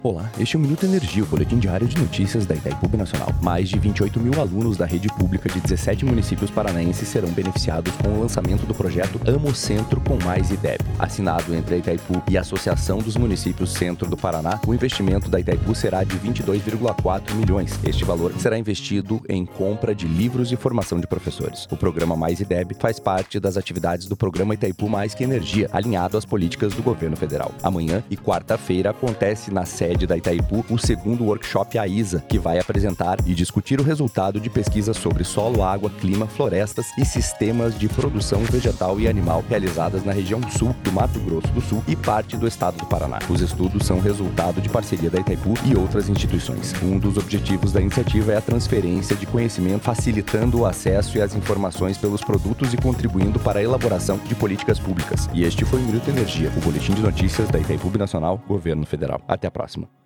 Olá, este é o Minuto Energia, o boletim diário de notícias da Itaipu Nacional. Mais de 28 mil alunos da rede pública de 17 municípios paranaenses serão beneficiados com o lançamento do projeto Amo Centro com Mais IDEB. Assinado entre a Itaipu e a Associação dos Municípios Centro do Paraná, o investimento da Itaipu será de 22,4 milhões. Este valor será investido em compra de livros e formação de professores. O programa Mais IDEB faz parte das atividades do programa Itaipu Mais que Energia, alinhado às políticas do governo federal. Amanhã e quarta-feira acontece na sede da Itaipu o segundo workshop AISA, que vai apresentar e discutir o resultado de pesquisas sobre solo, água, clima, florestas e sistemas de produção vegetal e animal realizadas na região sul do Mato Grosso do Sul e parte do estado do Paraná. Os estudos são resultado de parceria da Itaipu e outras instituições. Um dos objetivos da iniciativa é a transferência de conhecimento, facilitando o acesso e as informações pelos produtos e contribuindo para a elaboração de políticas públicas. E este foi o Minuto Energia, o boletim de notícias da Itaipu Nacional, Governo Federal. Até a próxima.